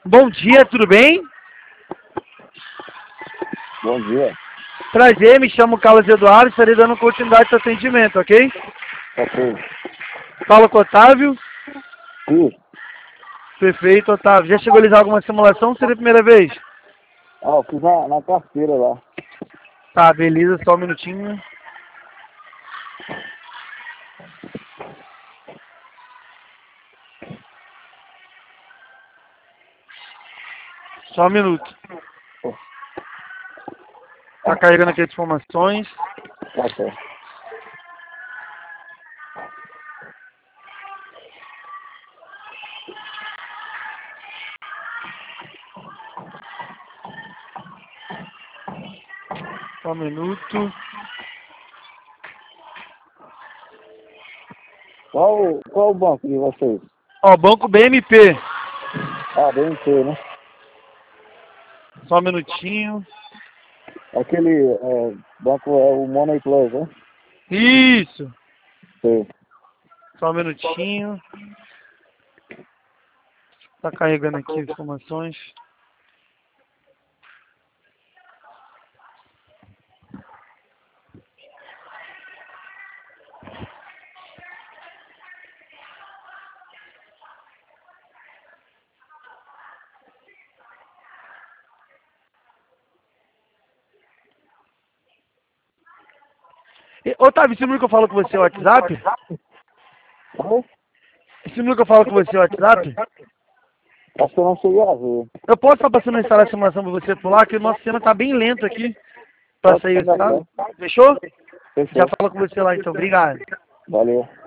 Bom dia, tudo bem? Bom dia. Prazer, me chamo Carlos Eduardo, estarei dando continuidade ao atendimento, ok? Ok. Fala com o Otávio. Sim. Perfeito, Otávio. Já chegou a realizar alguma simulação ou seria a primeira vez? Ah, eu fiz na carteira lá. Tá, beleza, só um minutinho. Só um minuto. Tá carregando aqui as informações. Tá certo. Só um minuto. Qual o banco de vocês? Ó, Banco BMP. Ah, BNC, né? Só um minutinho. Aquele banco é o Money Plus, né? Isso. Sim. Só um minutinho. Tá carregando aqui as informações. Otávio, esse número que eu falo com você é o WhatsApp? Oi? Esse número que eu falo com você é o WhatsApp? Acho que eu não cheguei a ver. Eu posso estar passando a instalar a simulação para você por lá, que o nosso sistema tá bem lento aqui para Pode sair, pegar, tá? tá? Fechou? Já Fechou. falo com você lá então, obrigado. Valeu.